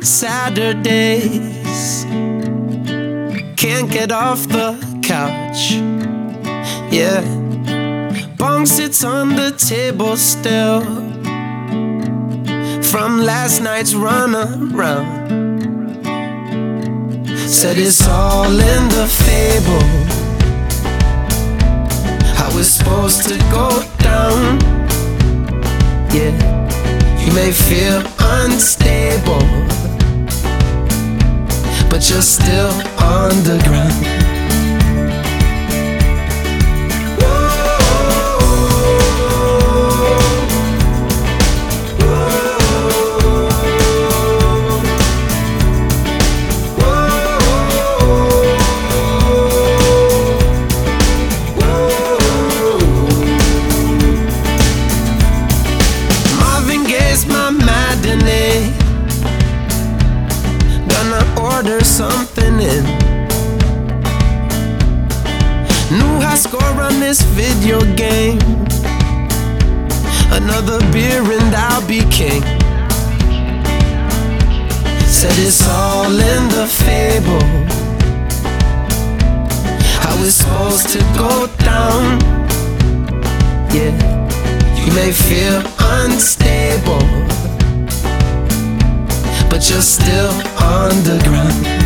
Saturdays, can't get off the couch. Yeah, bong sits on the table still from last night's run around. Said it's all in the fable, how it's supposed to go down. Yeah, you may feel unstable, but you're still on the ground. Order something in. New high score on this video game. Another beer and I'll be king. Said it's all in the fable, how it's supposed to go down. Yeah, you may feel unstable, but you're still on the ground.